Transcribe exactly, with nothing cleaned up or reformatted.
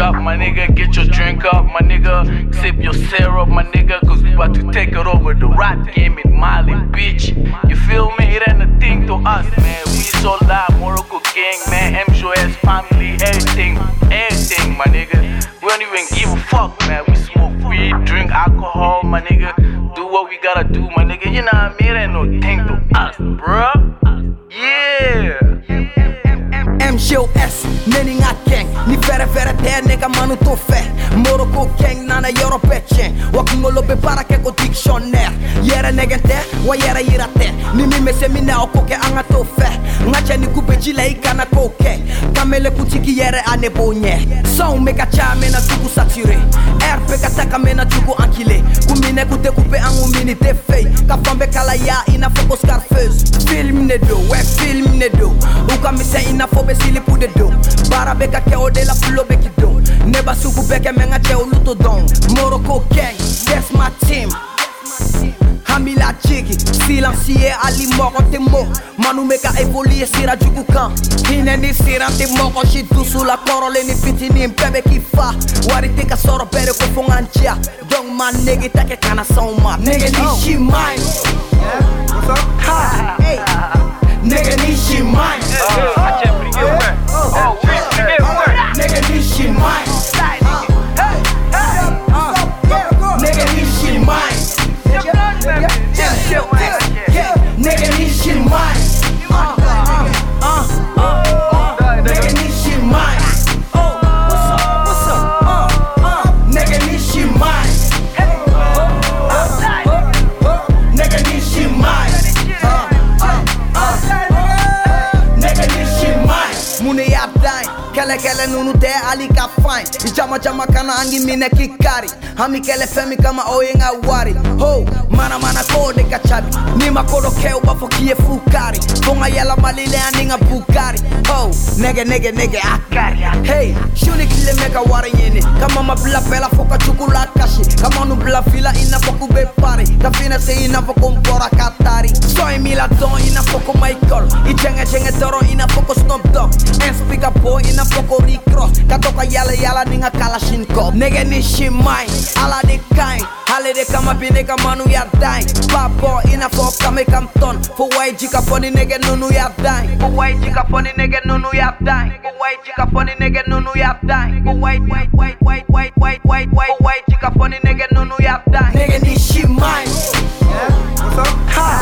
up, my nigga. Get your drink up, my nigga. Sip your syrup, my nigga. Cause we about to take it over the rap game in Mali, bitch. You feel me? It ain't a thing to us, man. We so loud, Morocco gang, man. M J S family, everything, everything, my nigga. We don't even give a fuck, man. We smoke weed, drink alcohol, my nigga. Do what we gotta do, my nigga. You know what I mean? It ain't no thing to us, bruh. Yeah. M J S, neni nga gang. Ni fere fere te nega manu to fe. Morocco gang nana yoro pechen. Wakungolo be para ke ko dictionnaire. Yere negente, wa yere yirate. Ni mi mese mi na okoke anga to fe. Ngache ni kupe chile ikana koke. Kamele kutiki yere ane bonye. Son meka cha mena tuku sature. R P kataka mena tuku ankile. Kumine kute kupe angu mini te fei. Kafambe kala ya ina foko Scarface. Film ne do, we film ne do. Uka mi se ina fobe sili pou de do. Bara beka ke ode la fulo beki do. Neba suku beke menga che uluto don. Morocco gang, that's my team. Hamila jiggy, silencier ali moko te mo. Manu meka evoluer sira juku kan. Hine ni sira te moko shitu sula korole ni fiti ni mpebe kifa. Wari teka soro bere ko fongantia. Dong man nigga take kana sound ma. Nigga ni she mine. What's up? Ha, hey. Nigga ni she mine. I can't bring it back. Oh, we bring it back. Nigga ni she mine. Nigga ni she mine. Nigga ni she mine. Uh, uh, uh, nigga ni she mine. Oh, what's up? What's up? Uh, uh, nigga ni she mine. Nigga ni she mine. Uh, uh, uh, nigga ni she mine. Mune ya dine. Kele kele nunu te ali ka fine. Ijama jama kana angi mine kikari. Hami kele femi kama oyenga wari. Ho, mana mana kode kachabi. Nima kodo keo bafo kie fukari. Fonga yala malile aninga bukari. Ho, nege nege nege akari. Hey, shuni kile meka wari yene. Kama mabla pela foka chukula kashi. Kama nubla fila ina foku be pari. Kafina se ina foko mpora katari. Soy mila don ina foko Michael. Ijenge jenge toro ina foko Snoop Dogg. And speaker boy ina foko Rick Ross. Katoka yala yala ninga Kalashnikov. Nege ni she mine. Ala de kind, hale de kama bine kama nu ya dying. Papa ina for kame kam ton. For why jika funny nigga nunu ya dying. For why jika funny nigga nunu ya dying. For why jika funny nigga nunu ya dying. For why why why why why why why why why jika funny nigga nunu ya dying. Nigga ni she mine. Yeah, what's up? Ha.